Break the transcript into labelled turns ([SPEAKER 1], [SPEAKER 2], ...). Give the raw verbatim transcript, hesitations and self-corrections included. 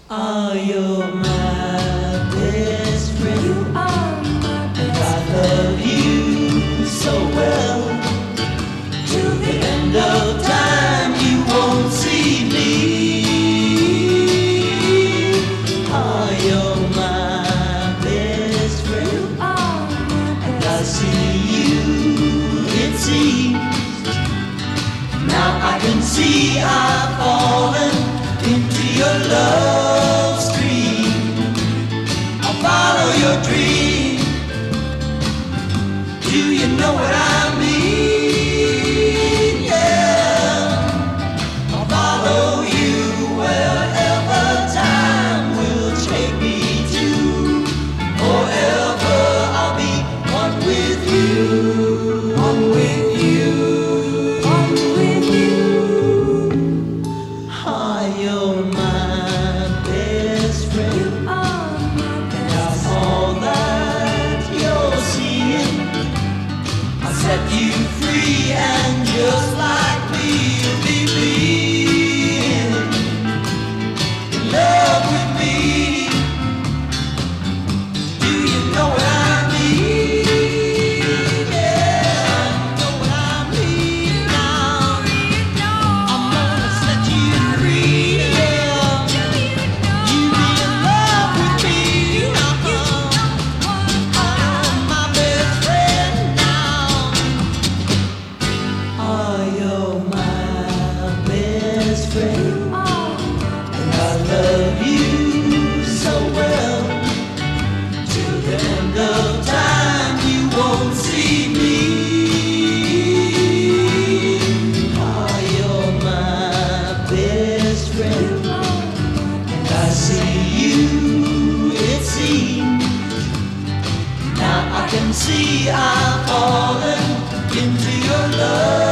[SPEAKER 1] Are you my best friend?
[SPEAKER 2] You are my best
[SPEAKER 1] I love you so well.
[SPEAKER 2] to the
[SPEAKER 1] End of time, you won't see me. Are you my best friend?
[SPEAKER 2] You are my
[SPEAKER 1] I
[SPEAKER 2] best
[SPEAKER 1] see you, it seems. Now I can see I've fallen into your love stream. I'll follow your dream. Do you know what I mean? Yeah, I'll follow you wherever time will take me to. Forever I'll be one with you, one with you.
[SPEAKER 2] one with you.
[SPEAKER 1] Ah, you're my best friend.
[SPEAKER 2] You are my
[SPEAKER 1] Now
[SPEAKER 2] best
[SPEAKER 1] all that you're seeing, I set you free, and just like me, you'll be being in love with me. Do you know what I mean? Yeah, you know what I mean now. I'm gonna set you free. Yeah, you be in love with me. I'm my best friend now. Are you my best friend? And I love you so well. Till the end of time, you won't see me. Are you my best friend? And I see you, it seems. Now I can see I've fallen into your love.